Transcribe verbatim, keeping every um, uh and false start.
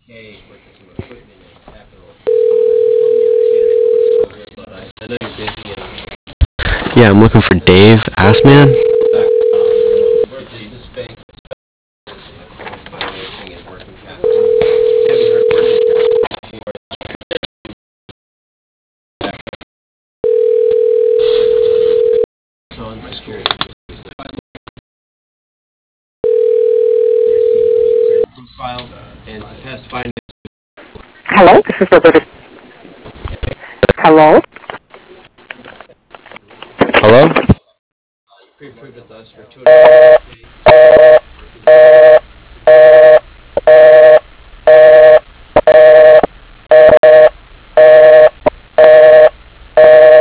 Yeah, I'm looking for Dave Assman. Hello, this is Roberta. Hello? Hello?